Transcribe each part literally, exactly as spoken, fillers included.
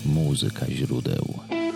Muzyka źródeł.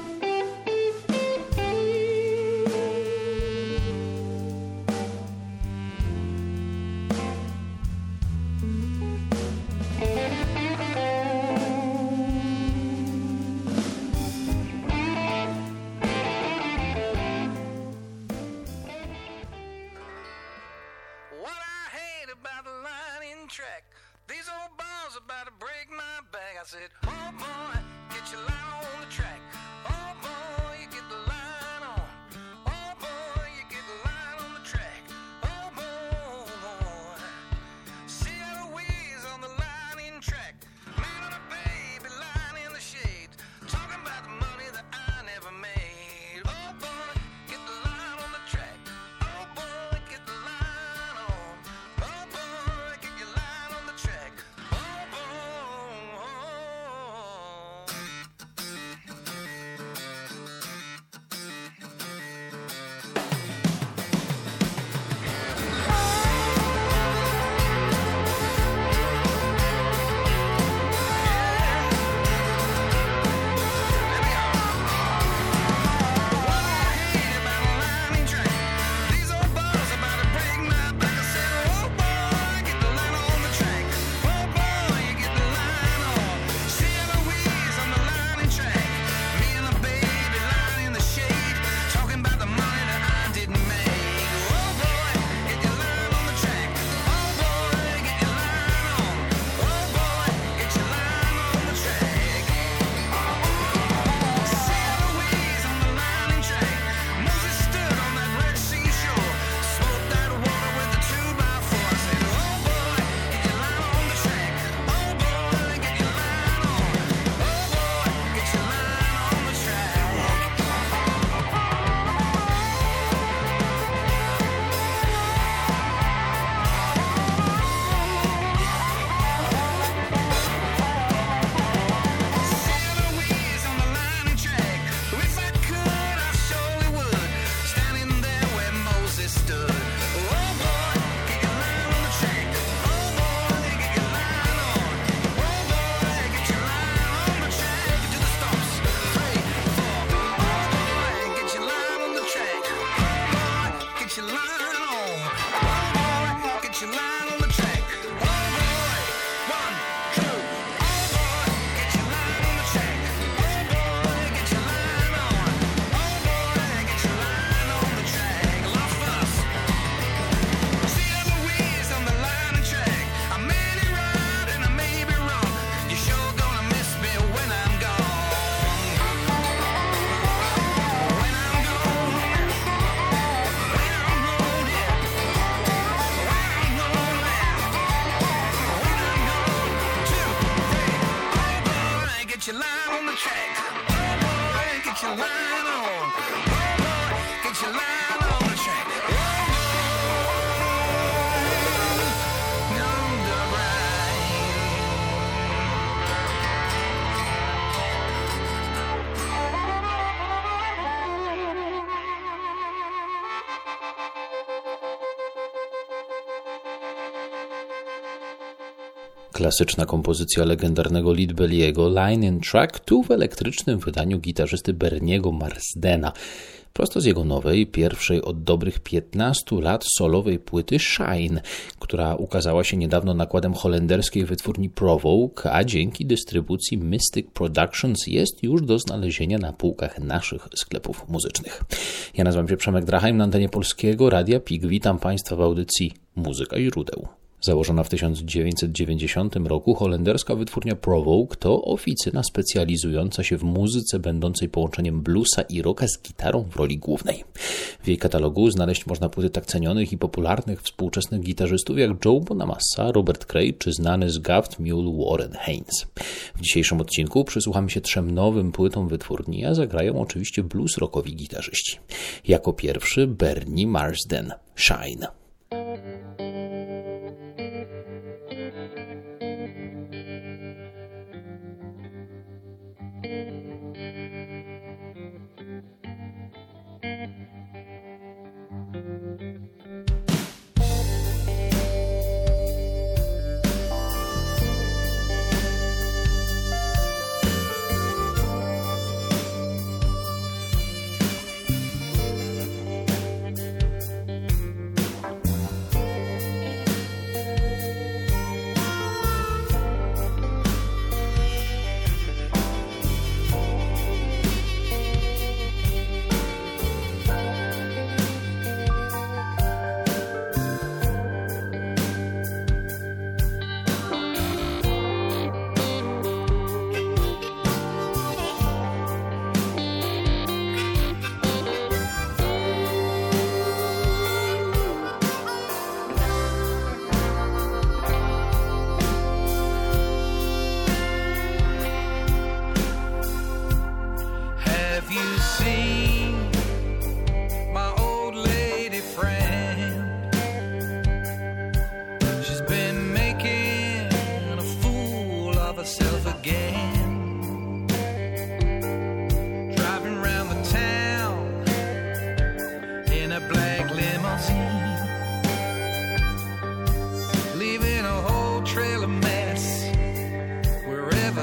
Klasyczna kompozycja legendarnego Lead Belly'ego Line in Track, tu w elektrycznym wydaniu gitarzysty Berniego Marsdena, prosto z jego nowej, pierwszej od dobrych piętnastu lat solowej płyty Shine, która ukazała się niedawno nakładem holenderskiej wytwórni Provoke, a dzięki dystrybucji Mystic Productions jest już do znalezienia na półkach naszych sklepów muzycznych. Ja nazywam się Przemek Drachheim, na antenie Polskiego Radia P I K. Witam Państwa w audycji Muzyka źródeł. Założona w tysiąc dziewięćset dziewięćdziesiątym roku, holenderska wytwórnia Provoke to oficyna specjalizująca się w muzyce będącej połączeniem bluesa i rocka z gitarą w roli głównej. W jej katalogu znaleźć można płyty tak cenionych i popularnych współczesnych gitarzystów jak Joe Bonamassa, Robert Cray czy znany z Gaft Mule Warren Haynes. W dzisiejszym odcinku przysłuchamy się trzem nowym płytom wytwórni, a zagrają oczywiście blues rockowi gitarzyści. Jako pierwszy Bernie Marsden, Shine.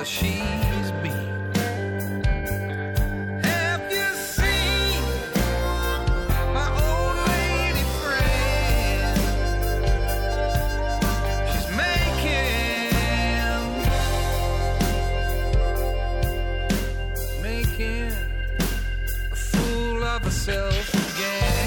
where she's been. Have you seen my old lady friend? She's making, making a fool of herself again.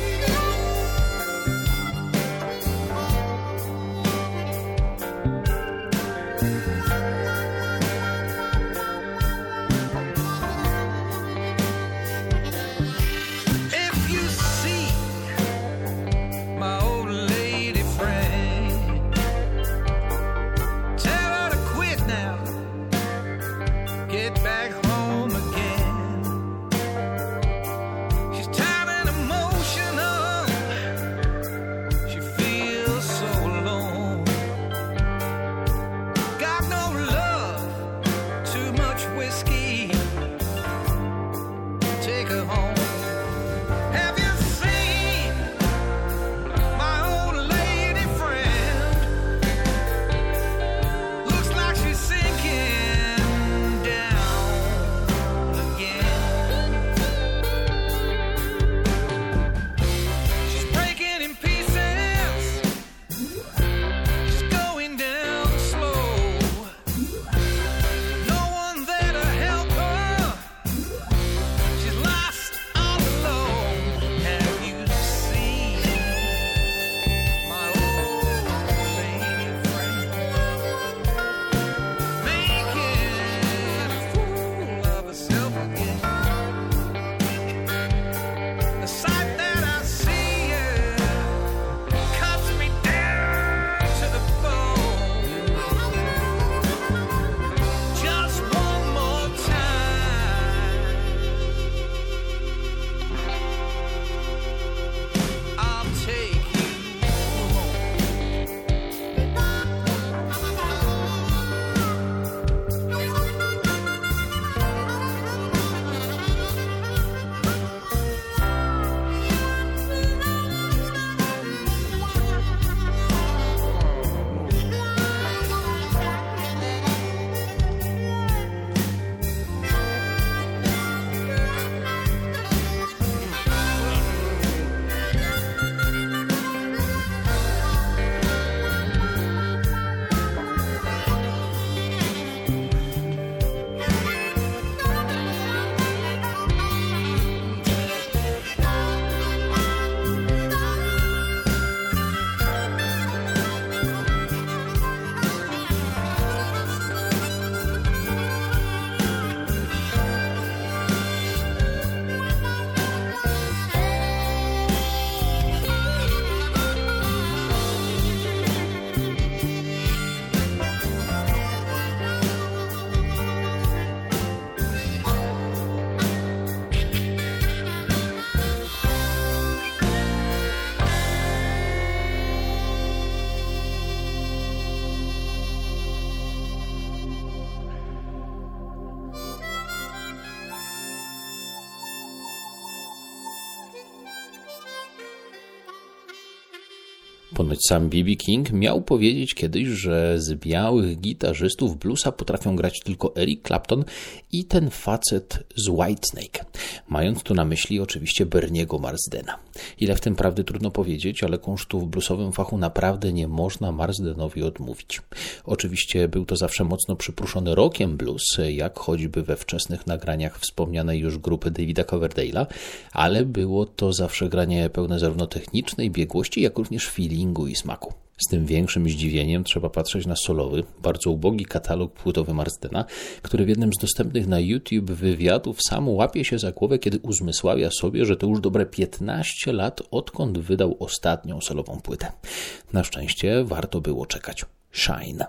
Ponoć sam B B King miał powiedzieć kiedyś, że z białych gitarzystów bluesa potrafią grać tylko Eric Clapton i ten facet z Whitesnake. Mając tu na myśli oczywiście Berniego Marsdena. Ile w tym prawdy trudno powiedzieć, ale kunsztu w bluesowym fachu naprawdę nie można Marsdenowi odmówić. Oczywiście był to zawsze mocno przypruszony rockiem blues, jak choćby we wczesnych nagraniach wspomnianej już grupy Davida Coverdale'a, ale było to zawsze granie pełne zarówno technicznej biegłości, jak również feelingu i smaku. Z tym większym zdziwieniem trzeba patrzeć na solowy, bardzo ubogi katalog płytowy Marsdena, który w jednym z dostępnych na YouTube wywiadów sam łapie się za głowę, kiedy uzmysławia sobie, że to już dobre piętnaście lat, odkąd wydał ostatnią solową płytę. Na szczęście warto było czekać. Shine.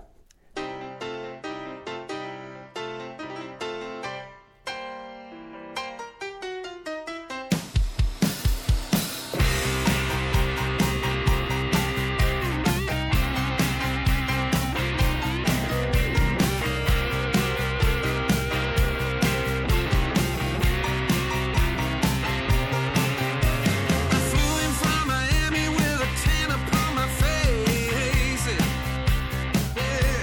Yeah.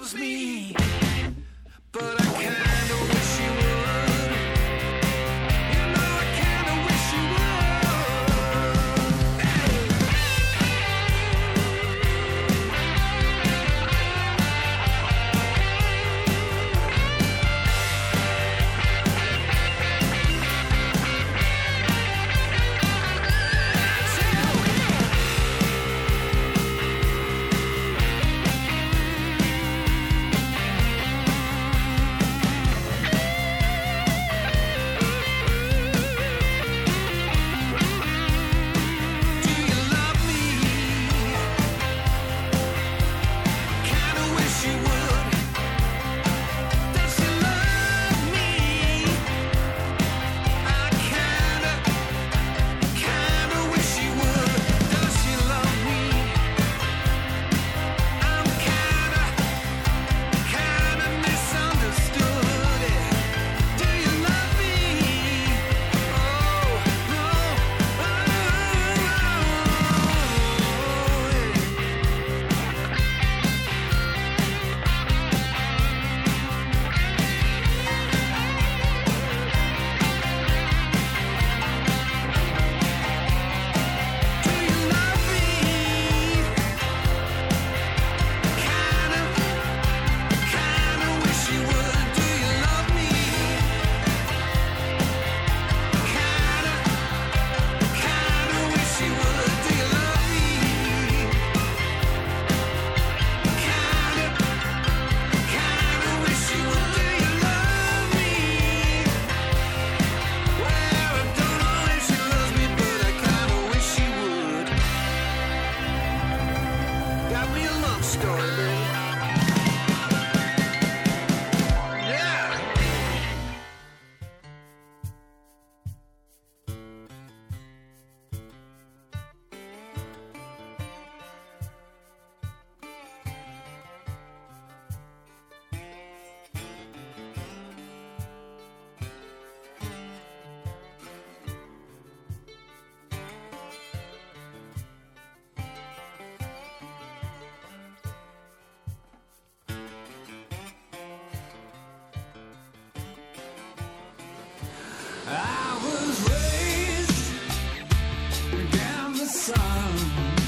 loves me, but I kinda wish she would. You know I kinda wish she would. Hey. I was raised down the sun,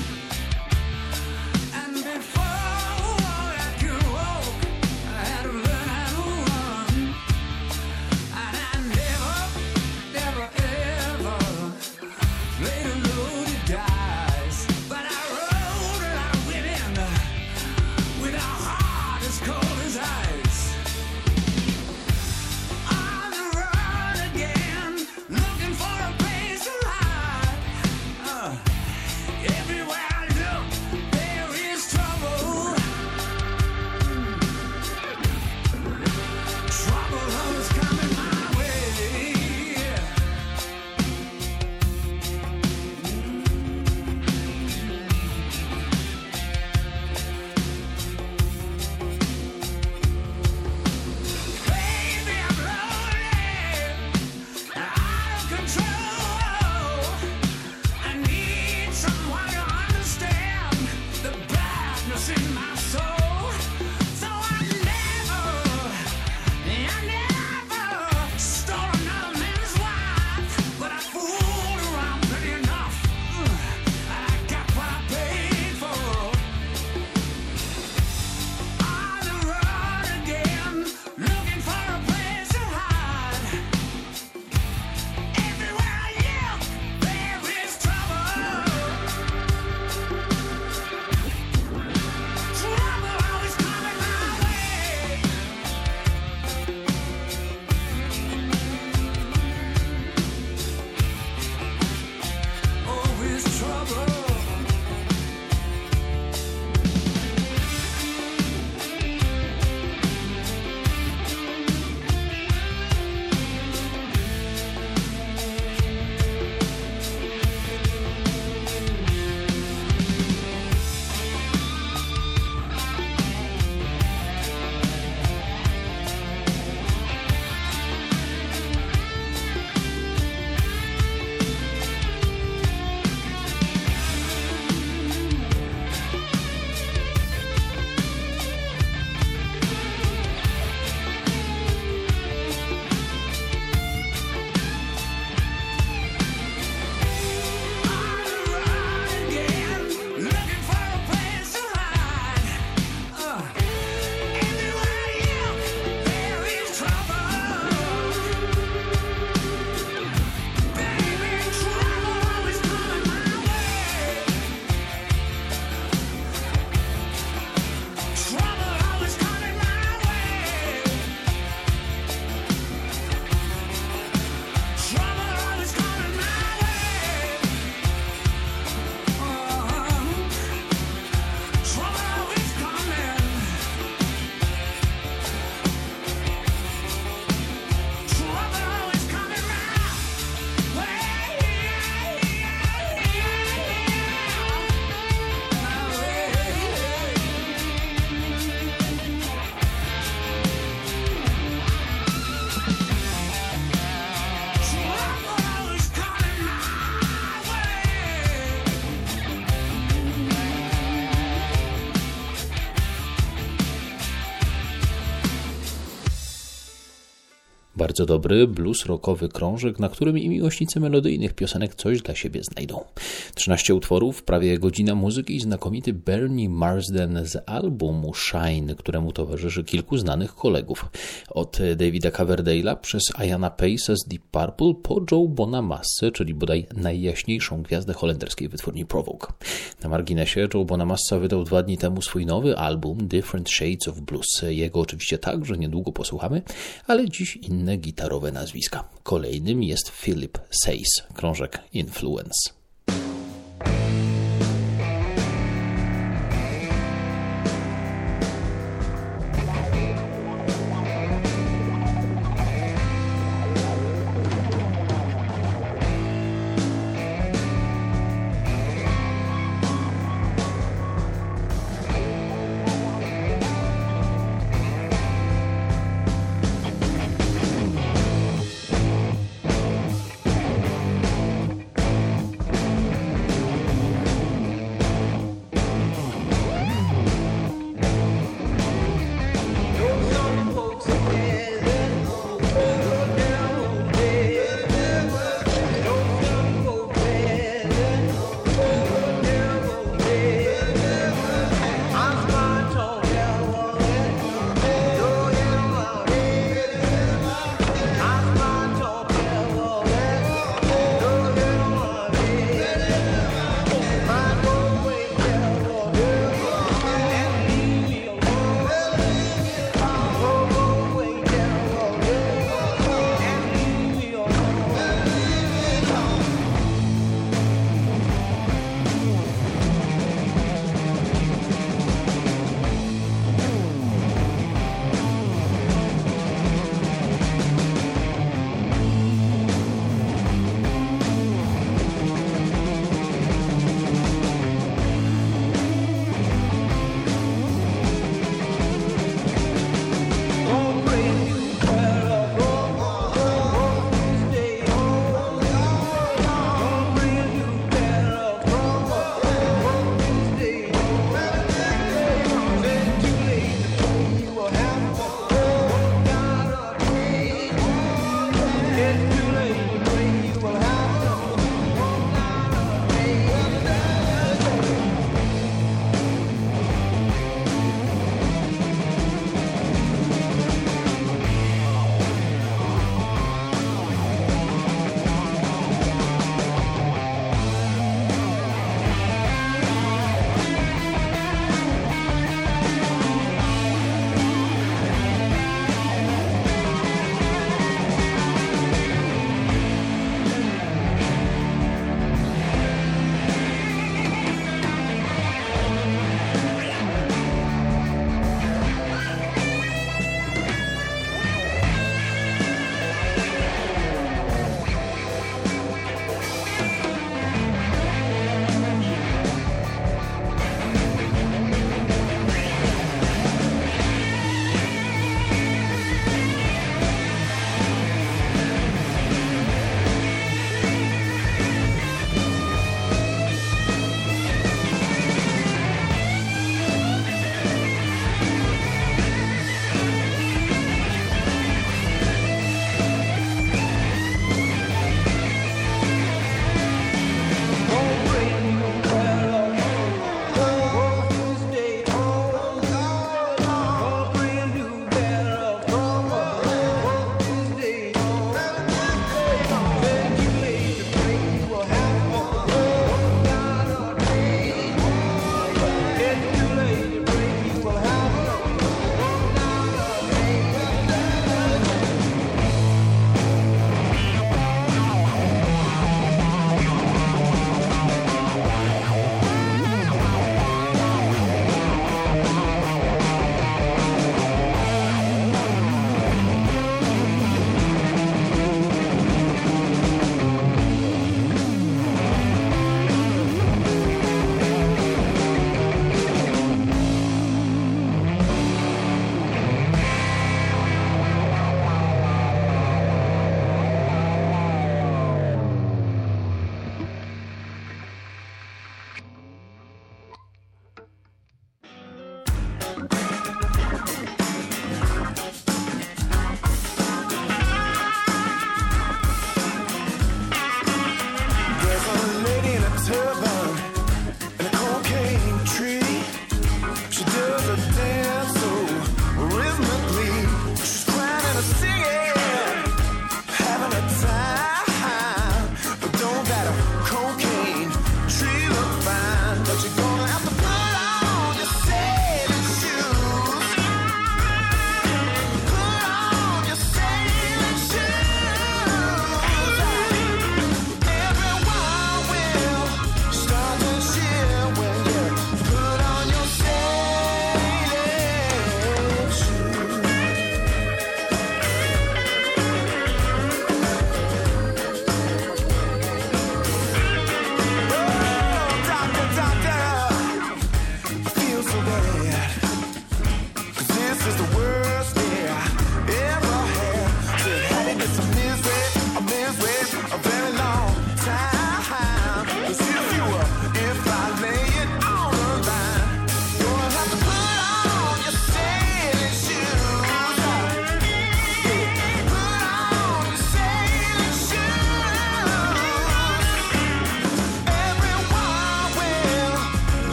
and before I could walk, I had to learn how to run. And I never, never, ever played a loaded dice, but I rode a lot of women with a heart as cold as ice. On the road again, looking for a place to hide. Uh, everywhere I look, there is trouble. Trouble always coming my way. Baby, I'm lonely, out of control. I need someone to understand the badness in my soul. So I never, I never stole another man's wife, but I fooled around pretty enough. I got what I paid for. On the road again, looking for a place to hide. Everywhere I look, there is trouble. Trouble. Bardzo dobry blues rockowy krążek, na którym i miłośnicy melodyjnych piosenek coś dla siebie znajdą. trzynaście utworów, prawie godzina muzyki i znakomity Bernie Marsden z albumu Shine, któremu towarzyszy kilku znanych kolegów. Od Davida Coverdale'a przez Iana Pace'a z Deep Purple po Joe Bonamassę, czyli bodaj najjaśniejszą gwiazdę holenderskiej wytwórni Provoke. Na marginesie Joe Bonamassa wydał dwa dni temu swój nowy album Different Shades of Blues. Jego oczywiście także niedługo posłuchamy, ale dziś inne gitarowe nazwiska. Kolejnym jest Philip Says, krążek Influence.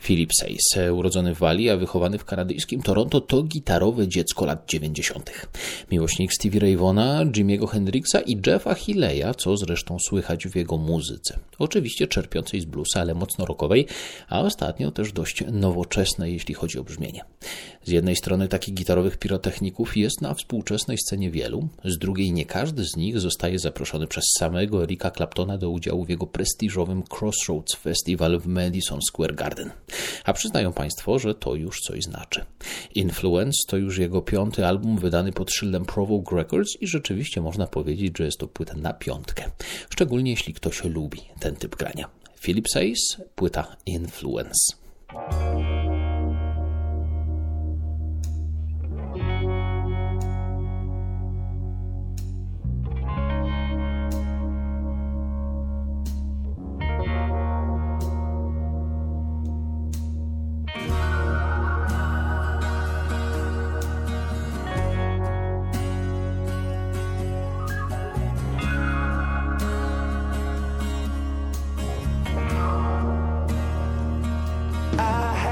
Philip Sayce, urodzony w Walii, a wychowany w kanadyjskim Toronto, to gitarowe dziecko lat dziewięćdziesiątych. Miłośnik Stevie Ray Vaughna, Jimiego Hendrixa i Jeffa Healeya, co zresztą słychać w jego muzyce. Oczywiście czerpiącej z bluesa, ale mocno rockowej, a ostatnio też dość nowoczesnej, jeśli chodzi o brzmienie. Z jednej strony takich gitarowych pirotechników jest na współczesnej scenie wielu, z drugiej nie każdy z nich zostaje zaproszony przez samego Erika Claptona do udziału w jego prestiżowym Crossroads Festival w Madison Square Garden. A przyznają Państwo, że to już coś znaczy. Influence to już jego piąty album wydany pod szyldem Provoke Records i rzeczywiście można powiedzieć, że jest to płyta na piątkę. Szczególnie jeśli ktoś lubi ten typ grania. Philip Sayce, płyta Influence. I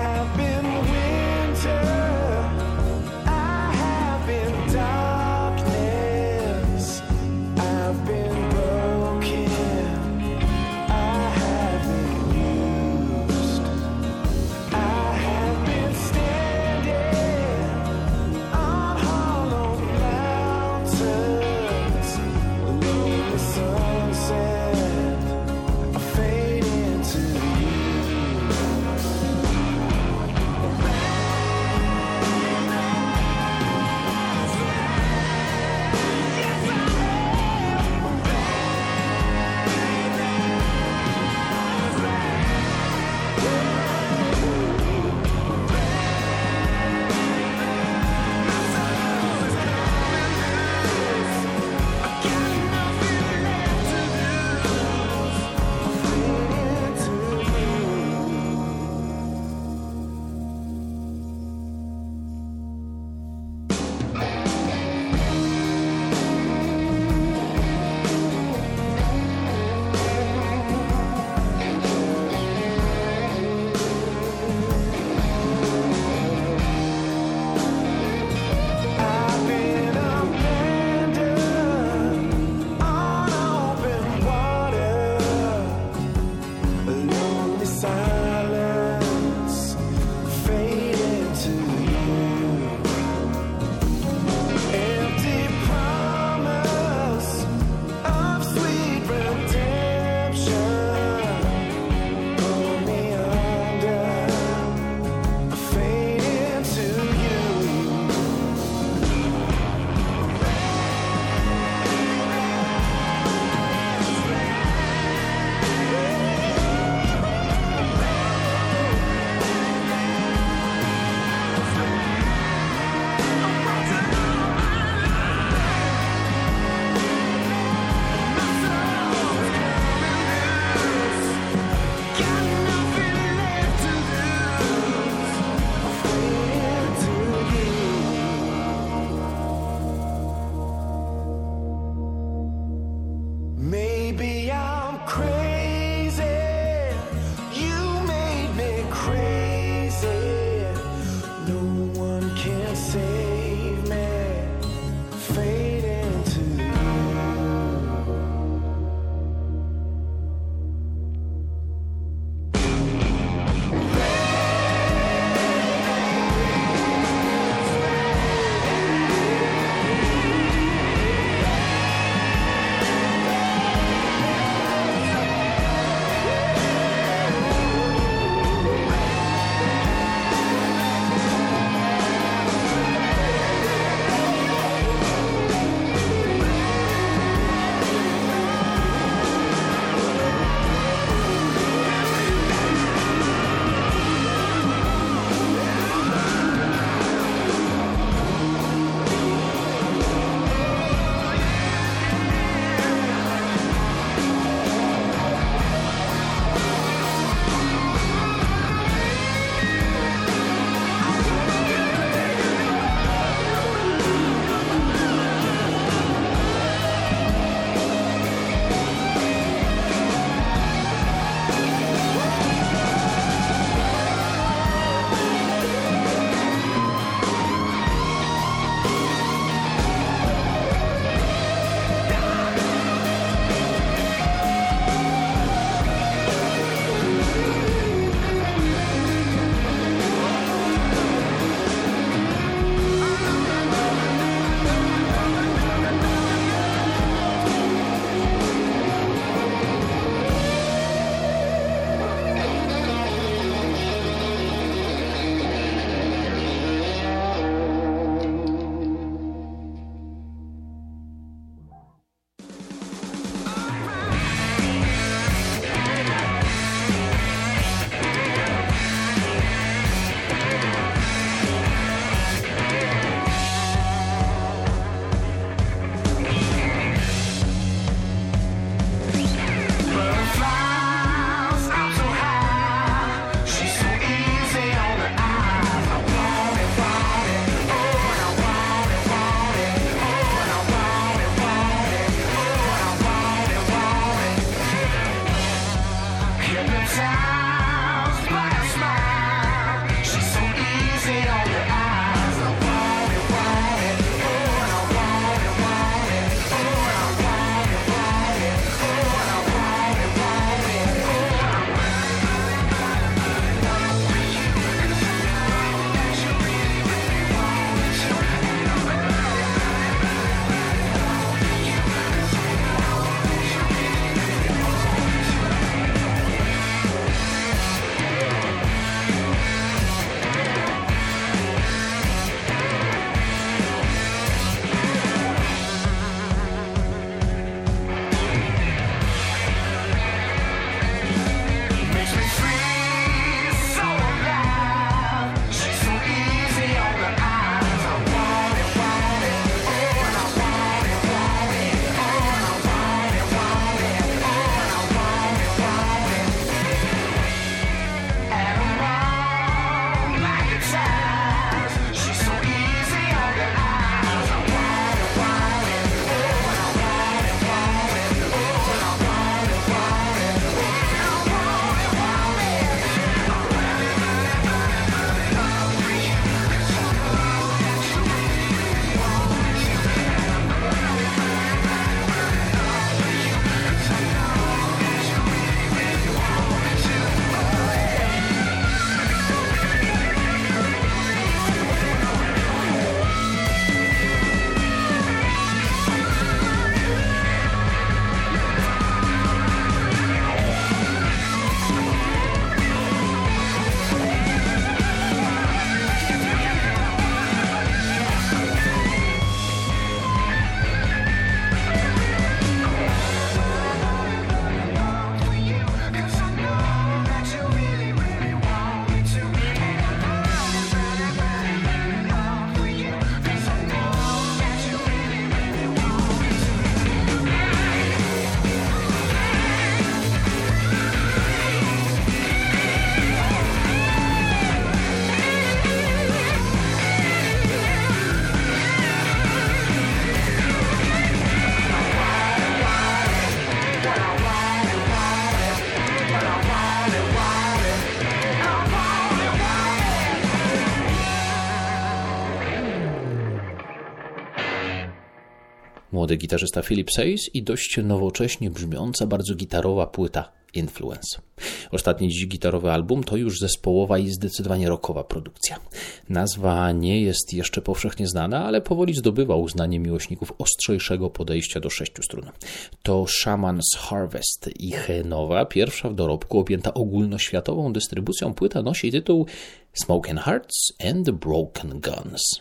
Młody gitarzysta Philip Sayce i dość nowocześnie brzmiąca, bardzo gitarowa płyta Influence. Ostatni dziś gitarowy album to już zespołowa i zdecydowanie rockowa produkcja. Nazwa nie jest jeszcze powszechnie znana, ale powoli zdobywa uznanie miłośników ostrzejszego podejścia do sześciu strun. To Shaman's Harvest. Ich nowa, pierwsza w dorobku, objęta ogólnoświatową dystrybucją płyta nosi tytuł Smoking Hearts and the Broken Guns.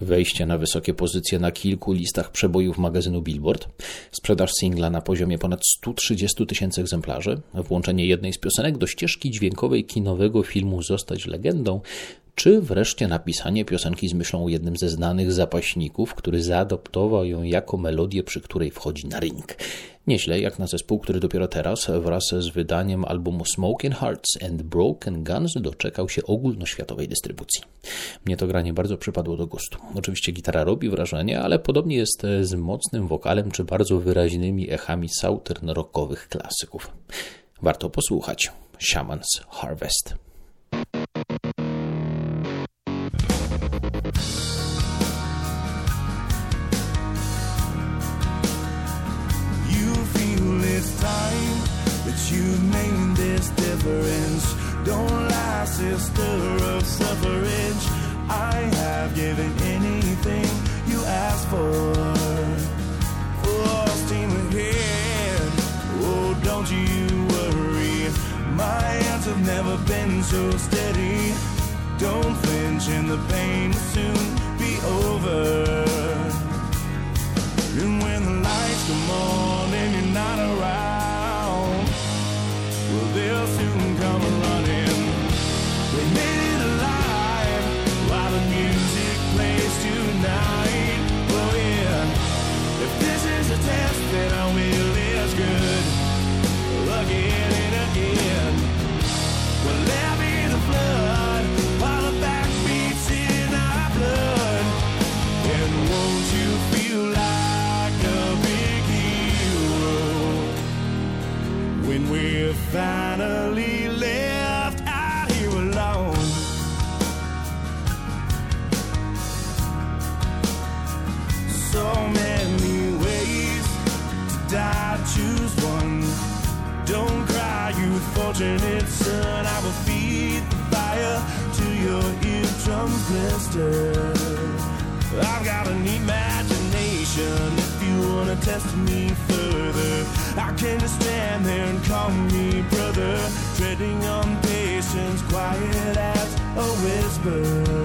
wejście na wysokie pozycje na kilku listach przebojów magazynu Billboard, sprzedaż singla na poziomie ponad sto trzydzieści tysięcy egzemplarzy, włączenie jednej z piosenek do ścieżki dźwiękowej kinowego filmu Zostać legendą, czy wreszcie napisanie piosenki z myślą o jednym ze znanych zapaśników, który zaadoptował ją jako melodię, przy której wchodzi na ring. Nieźle jak na zespół, który dopiero teraz wraz z wydaniem albumu Smoking Hearts and Broken Guns doczekał się ogólnoświatowej dystrybucji. Mnie to granie bardzo przypadło do gustu. Oczywiście gitara robi wrażenie, ale podobnie jest z mocnym wokalem czy bardzo wyraźnymi echami southern rockowych klasyków. Warto posłuchać. Shaman's Harvest. You've named this difference. Don't lie, sister of suffrage. I have given anything you asked for. Full steam ahead. Oh, don't you worry. My hands have never been so steady. Don't flinch and the pain will soon be over. And when the lights come on and you're not around, well, they'll soon come running. They made it alive while the music plays tonight. Oh yeah, if this is a test, then I will is good. Again and again. Well, let me the flood while the back beats in our blood. And won't you feel like a big hero when we're finally left out here alone? So many ways to die, choose one. Don't cry, you fortunate son. I will feed the fire to your eardrums blister. I've got an imagination. If you wanna test me further, I can just stand there and call me brother, treading on patience, quiet as a whisper.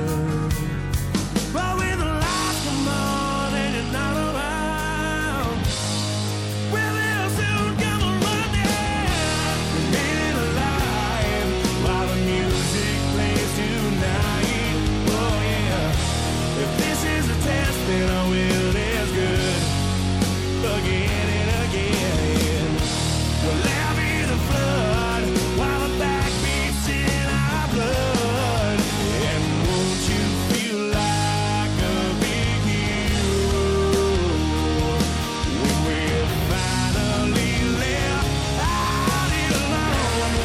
But when the lights come on and you're not around, well, they'll soon come running. We made it alive while the music plays tonight. Oh yeah, if this is a test, then I will is good. Again and again. Well, let me the flood while the back beats in our blood. And won't you feel like a big hero when we're finally left out here alone?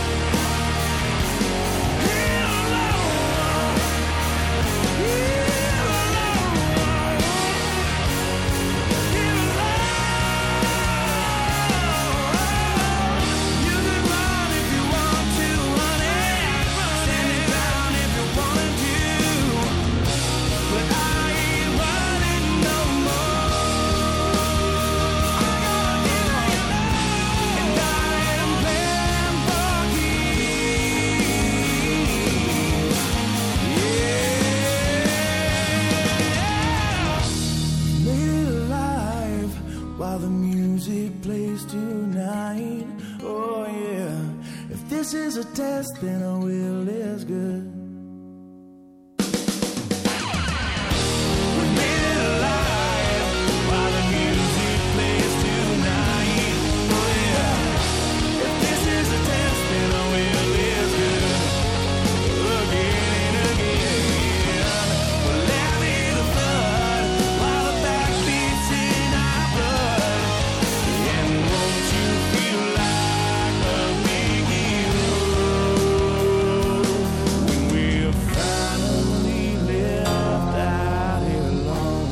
Here alone. Here alone. Here alone. You can run if you want to, honey. Stand it down if you wanted to. But I ain't running no more. I'm gonna give you love, and I am playing for keeps. Yeah. Made it alive while the music plays tonight. Oh yeah, if this is a test, then I will is good. We made it alive while the music plays tonight. Oh yeah, if this is a test, then I will is good. Again and again. Well, let me the flood while the back beats in our blood. And won't you feel like a big hero when we're finally left out here alone?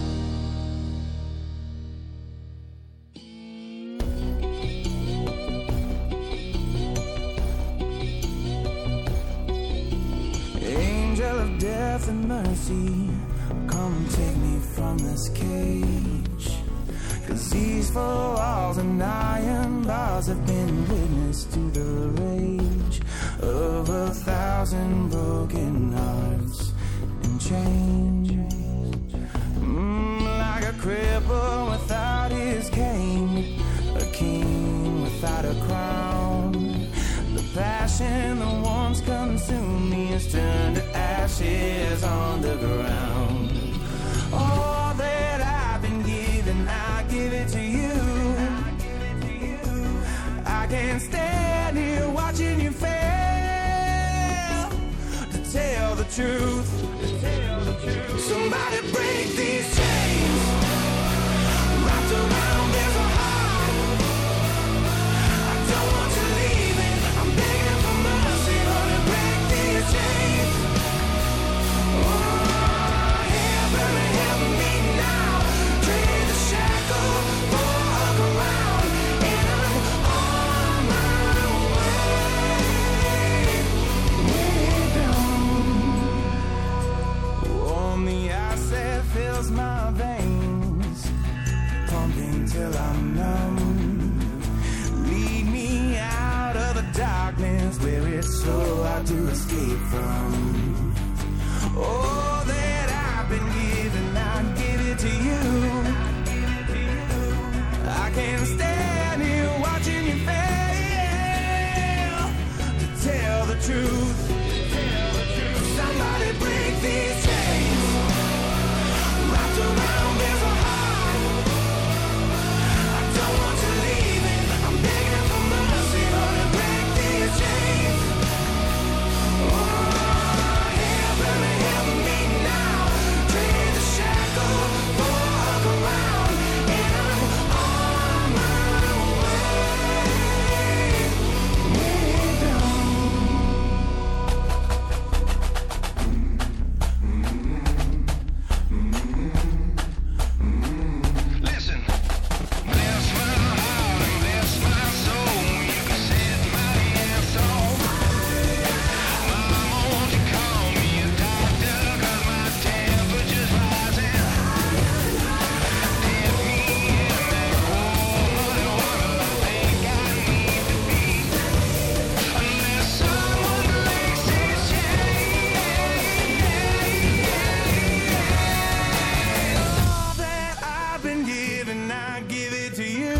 Angel of death and mercy, come and take me from this cage. 'Cause these four walls and iron bars have been witness to the rage of a thousand broken hearts and change. cripple without his cane, a king without a crown. The passion that once consumed me has turned to ashes on the ground. All that I've been given, I give it to you. I can't stand here watching you fail to tell the truth. Somebody break these chains wrapped around this heart. I don't want you leaving. I'm begging for mercy, honey. Break these chains. Oh, heaven, help me now. Trade the shackle for a crown, and I'm on my way, way down. Warm the ice that fills my veins, pumping till I'm numb. Lead me out of the darkness where it's so hard to escape from. All that I've been given, I give it to you. I can't stand here watching you fail to tell the truth. Somebody break these chains wrapped around this heart. I don't want you leaving. I'm begging for mercy, honey. Break these chains. Oh, heaven, help me now. Trade the shackle for a crown, and I'm on my way, way down. Listen, bless my heart and bless my soul. You can set my ass off. Mama, won't you call me a doctor? 'Cause my temperature's rising. Dip me in that cold water. Think I need to be. Unless someone breaks these chains. All that I've been given, I give it to you.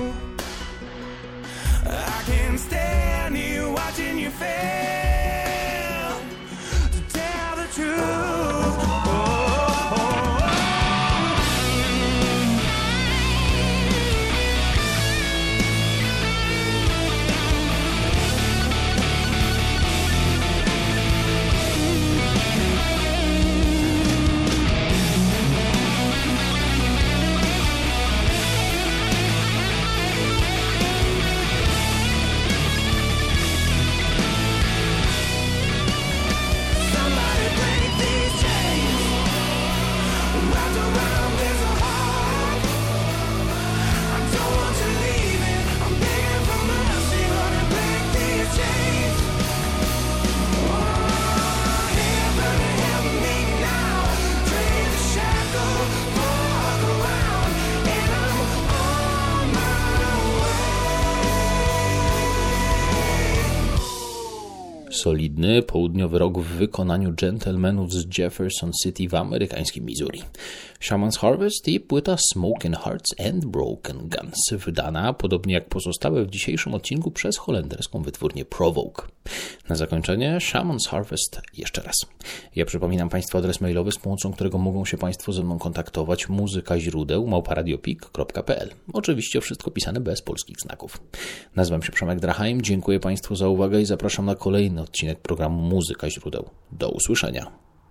I can't stand here watching you fail to tell the truth. Oh, oh, oh. Somebody break these chains wrapped around this heart. I don't want you leaving. I'm begging for mercy, honey. Break these chains. Oh, heaven, help me now. Trade the shackle for a crown, and I'm on my way. Solidny południowy rock w wykonaniu gentlemanów z Jefferson City w amerykańskim Missouri. Shaman's Harvest i płyta Smoking Hearts and Broken Guns, wydana, podobnie jak pozostałe w dzisiejszym odcinku, przez holenderską wytwórnię Provoke. Na zakończenie Shaman's Harvest jeszcze raz. Ja przypominam Państwu adres mailowy, z pomocą którego mogą się Państwo ze mną kontaktować: muzyka źródeł małpa radiopik kropka p l. Oczywiście wszystko pisane bez polskich znaków. Nazywam się Przemek Draheim, dziękuję Państwu za uwagę i zapraszam na kolejny odcinek programu Muzyka źródeł. Do usłyszenia.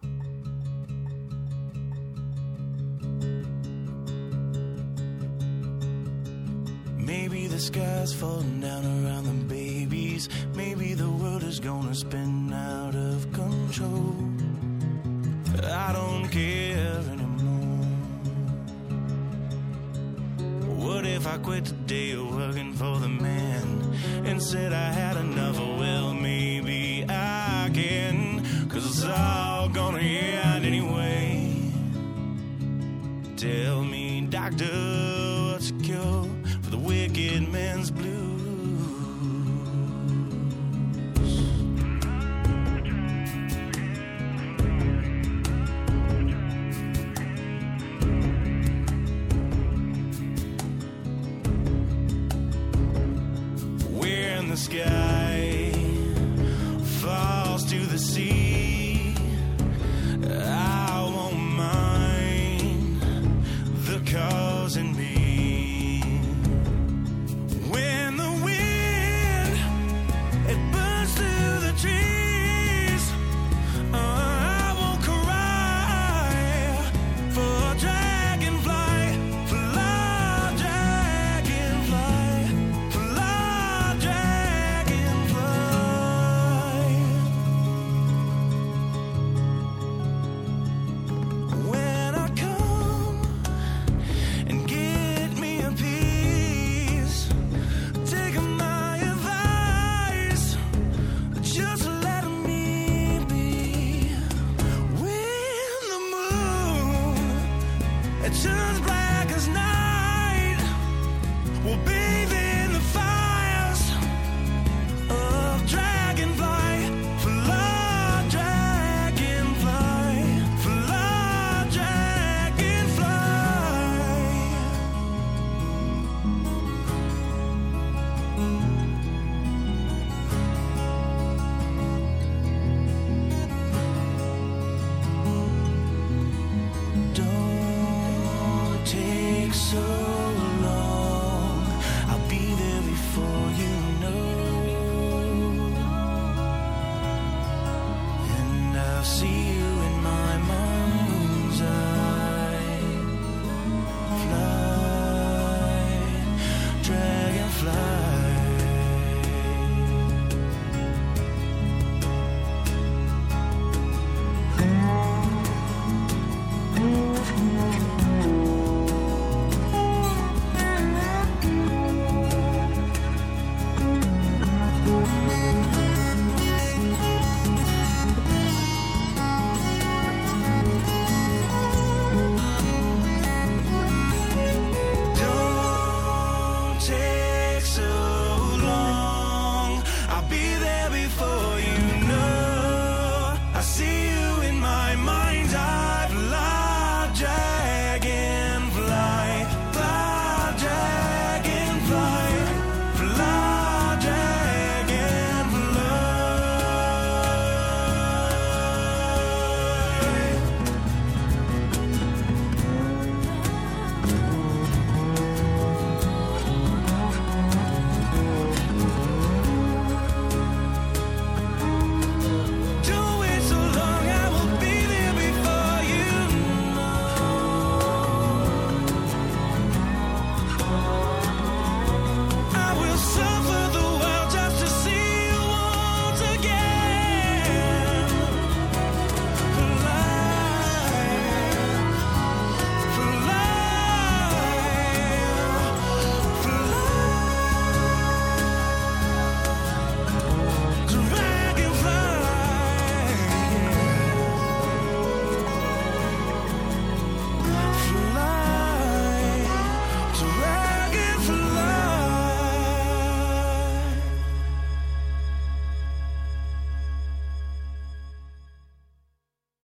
Maybe the sky's falling down around them babies. Maybe the world is gonna spin out of control. I don't care anymore. What if I quit today working for the man and said I had enough? Well, maybe I can, 'cause it's all gonna end anyway. Tell me, doctor, what's the cure for the wicked man's blues? the sky.